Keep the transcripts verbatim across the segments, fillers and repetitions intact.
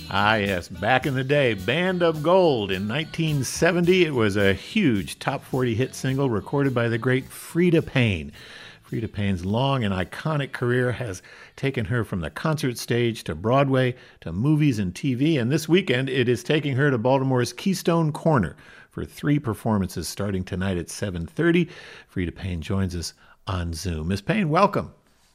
Ah, yes. Back in the day, Band of Gold in nineteen seventy. It was a huge top forty hit single recorded by the great Freda Payne. Freda Payne's long and iconic career has taken her from the concert stage to Broadway to movies and T V, and this weekend it is taking her to Baltimore's Keystone Corner for three performances starting tonight at seven thirty. Freda Payne joins us on Zoom. Miss Payne, welcome.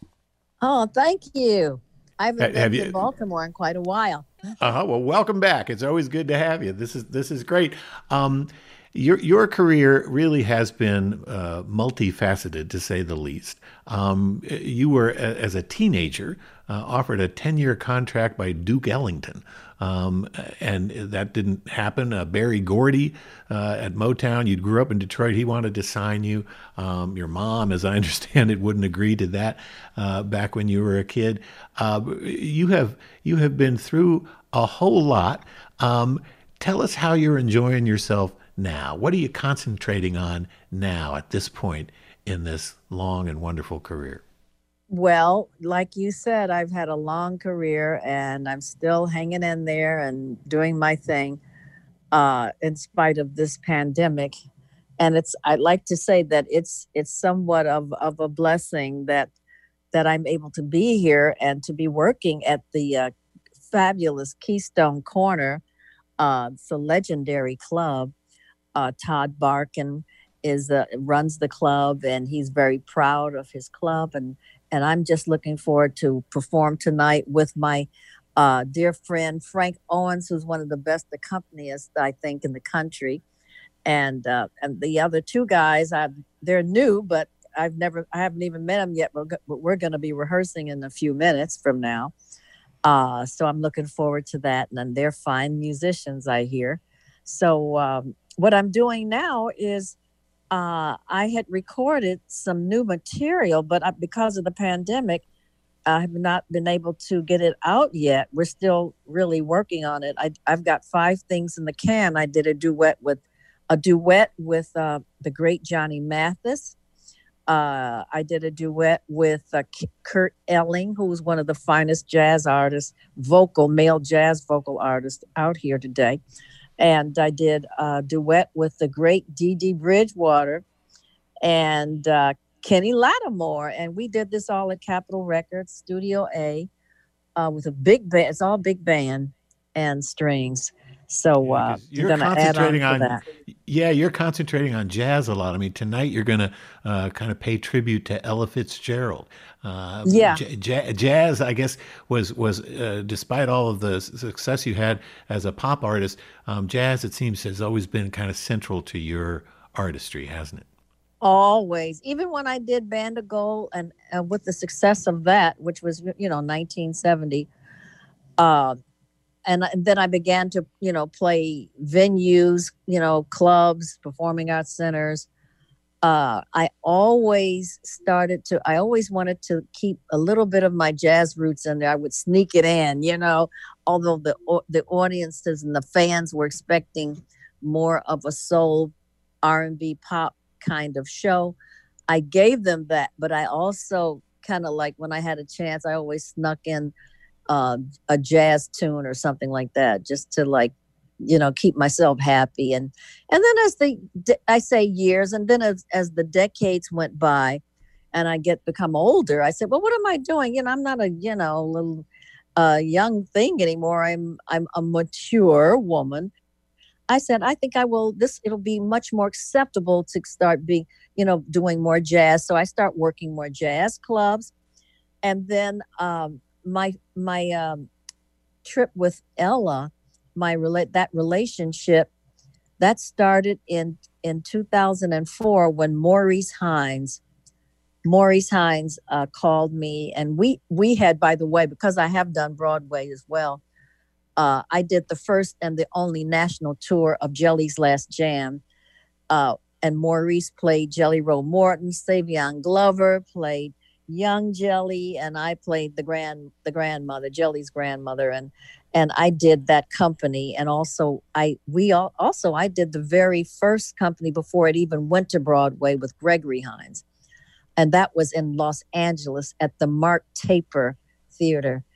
Oh, thank you. I haven't Have been you? to Baltimore in quite a while. Uh-huh. Well, welcome back. It's always good to have you. This is this is great. Um, your your career really has been uh, multifaceted, to say the least. Um, you were, a- as a teenager, uh, offered a ten year contract by Duke Ellington, um, and that didn't happen. Uh, Barry Gordy uh, at Motown. You grew up in Detroit. He wanted to sign you. Um, your mom, as I understand it, wouldn't agree to that uh, back when you were a kid. Uh, you have you have been through a whole lot. Um, tell us how you're enjoying yourself now. What are you concentrating on now at this point in this long and wonderful career? Well, like you said, I've had a long career and I'm still hanging in there and doing my thing uh, in spite of this pandemic. And it's I'd like to say that it's it's somewhat of, of a blessing that that I'm able to be here and to be working at the uh, fabulous Keystone Corner. Uh, it's a legendary club. Uh, Todd Barkin is uh, runs the club, and he's very proud of his club. and And I'm just looking forward to perform tonight with my uh, dear friend Frank Owens, who's one of the best accompanists I think in the country, and uh, and the other two guys. I They're new, but I've never I haven't even met them yet. But we're, we're going to be rehearsing in a few minutes from now. Uh, so I'm looking forward to that. And then they're fine musicians, I hear. So um, what I'm doing now is uh, I had recorded some new material, but I, because of the pandemic, I have not been able to get it out yet. We're still really working on it. I, I've got five things in the can. I did a duet with a duet with uh, the great Johnny Mathis. Uh, I did a duet with uh, K- Kurt Elling, who was one of the finest jazz artists, vocal, male jazz vocal artists out here today. And I did a duet with the great Dee Dee Bridgewater and uh, Kenny Lattimore. And we did this all at Capitol Records, Studio A, uh, with a big band. It's all big band and strings. So Yeah, uh, because I'm you're going to add on concentrating to on, that. yeah, you're concentrating on jazz a lot. I mean, tonight you're going to uh, kind of pay tribute to Ella Fitzgerald. Uh, Yeah. j- j- jazz, I guess, was was uh, despite all of the s- success you had as a pop artist, um, jazz, it seems, has always been kind of central to your artistry, hasn't it? Always, even when I did Band of Gold, and uh, with the success of that, which was you know nineteen seventy, uh, and, and then I began to you know play venues, you know clubs, performing arts centers. Uh, I always started to. I always wanted to keep a little bit of my jazz roots in there. I would sneak it in, you know, although the au- the audiences and the fans were expecting more of a soul R and B pop kind of show. I gave them that, but I also kind of like when I had a chance, I always snuck in uh, a jazz tune or something like that, just to like, you know, keep myself happy. And and then as the de- I say years, and then as as the decades went by, and I get become older, I said, well, what am I doing? You know, I'm not a you know little uh, young thing anymore. I'm I'm a mature woman. I said, I think I will. This it'll be much more acceptable to start being, you know, doing more jazz. So I start working more jazz clubs, and then um, my my um, trip with Ella, my relate that relationship that started in in two thousand four when Maurice Hines Maurice Hines uh, called me, and we we had, by the way, because I have done Broadway as well. Uh, I did the first and the only national tour of Jelly's Last Jam, uh, and Maurice played Jelly Roll Morton. Savion Glover played young Jelly, and I played the grand the grandmother, Jelly's grandmother, and and I did that company. And also I we all also I did the very first company before it even went to Broadway with Gregory Hines, and that was in Los Angeles at the Mark Taper Theater.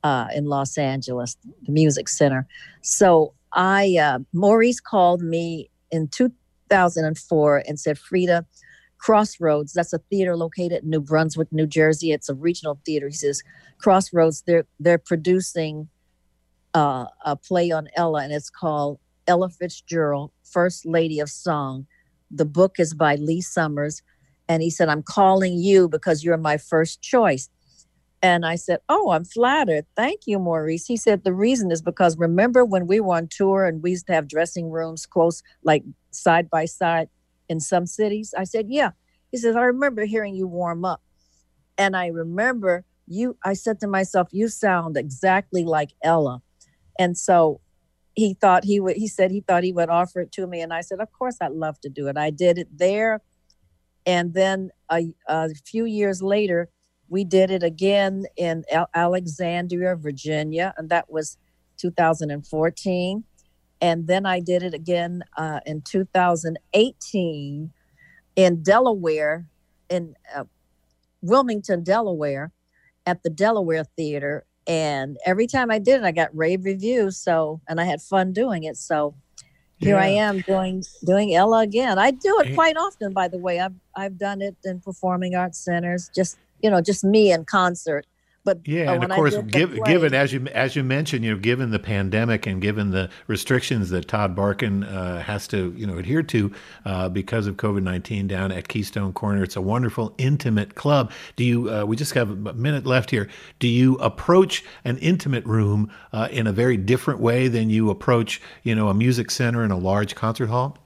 uh, in Los Angeles, the Music Center. So I, uh, Maurice called me in two thousand four and said, Frida, Crossroads, that's a theater located in New Brunswick, New Jersey. It's a regional theater. He says, Crossroads, they're they're producing uh, a play on Ella, and it's called Ella Fitzgerald, First Lady of Song. The book is by Lee Summers. And he said, I'm calling you because you're my first choice. And I said, oh, I'm flattered. Thank you, Maurice. He said, the reason is because remember when we were on tour and we used to have dressing rooms close, like side by side in some cities? I said, yeah. He says, I remember hearing you warm up. And I remember you, I said to myself, you sound exactly like Ella. And so he thought he would, he said he thought he would offer it to me. And I said, of course, I'd love to do it. I did it there. And then a, a few years later, we did it again in Al- Alexandria, Virginia, and that was two thousand fourteen. And then I did it again uh, in two thousand eighteen in Delaware, in uh, Wilmington, Delaware, at the Delaware Theater. And every time I did it, I got rave reviews. So, and I had fun doing it. So here yeah. I am doing doing Ella again. I do it quite often, by the way. I've I've done it in performing arts centers, just you know, just me in concert. But yeah, uh, and of course, give, play, given as you as you mentioned, you know, given the pandemic and given the restrictions that Todd Barkin uh, has to you know adhere to uh, because of COVID nineteen down at Keystone Corner, it's a wonderful, intimate club. Do you? Uh, we just have a minute left here. Do you approach an intimate room uh, in a very different way than you approach, you know, a music center and a large concert hall?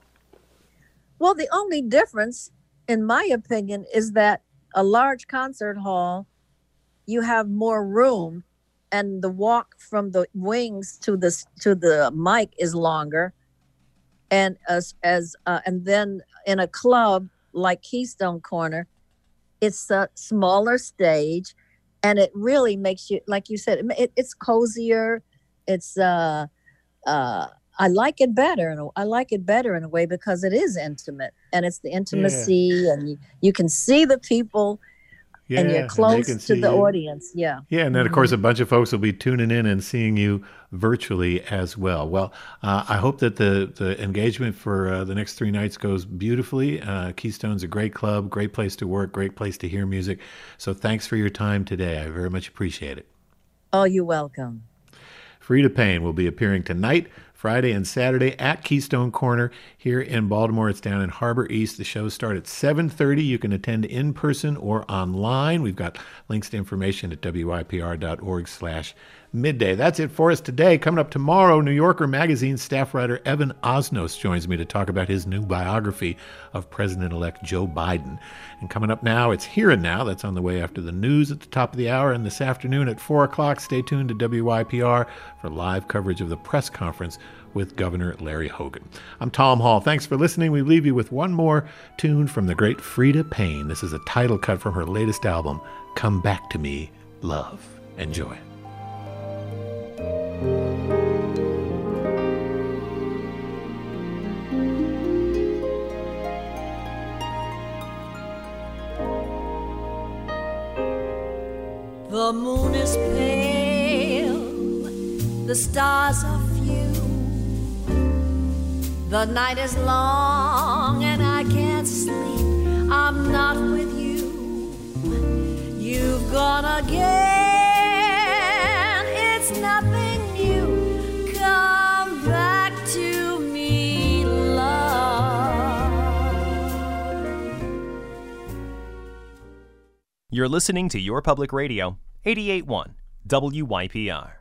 Well, the only difference, in my opinion, is that a large concert hall, you have more room, and the walk from the wings to the to the mic is longer, and as as uh, and then in a club like Keystone Corner, it's a smaller stage, and it really makes you, like you said, it, it's cozier. It's uh uh I like it better, and I like it better in a way because it is intimate, and it's the intimacy, yeah. and you, you can see the people. Yeah, and you're close and to the you. audience. Yeah. Yeah. And then, of course, a bunch of folks will be tuning in and seeing you virtually as well. Well, uh, I hope that the, the engagement for uh, the next three nights goes beautifully. Uh, Keystone's a great club, great place to work, great place to hear music. So thanks for your time today. I very much appreciate it. Oh, you're welcome. Frida Payne will be appearing tonight, Friday and Saturday at Keystone Corner here in Baltimore. It's down in Harbor East. The shows start at seven thirty. You can attend in person or online. We've got links to information at W I P R dot org slash midday. That's it for us today. Coming up tomorrow, New Yorker Magazine staff writer Evan Osnos joins me to talk about his new biography of President-elect Joe Biden. And coming up now, it's Here and Now. That's on the way after the news at the top of the hour. And this afternoon at four o'clock, stay tuned to W I P R for live coverage of the press conference with Governor Larry Hogan. I'm Tom Hall. Thanks for listening. We leave you with one more tune from the great Frida Payne. This is a title cut from her latest album, Come Back to Me, Love. Enjoy. The moon is pale, the stars are few, the night is long and I can't sleep. I'm not with you, you've gone again, it's nothing new. Come back to me, love. You're listening to Your Public Radio, eighty-eight point one W Y P R.